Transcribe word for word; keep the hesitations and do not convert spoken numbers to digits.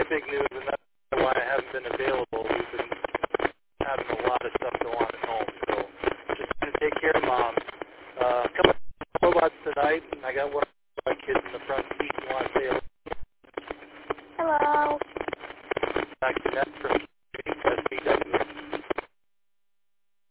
big news, and that's why I haven't been available. We've been having a lot of stuff go on at home, so just going to take care of Mom. Uh, a couple of robots tonight, and I got one of my kids in the front seat. You want to say hello? Hello. Back to that from S B W.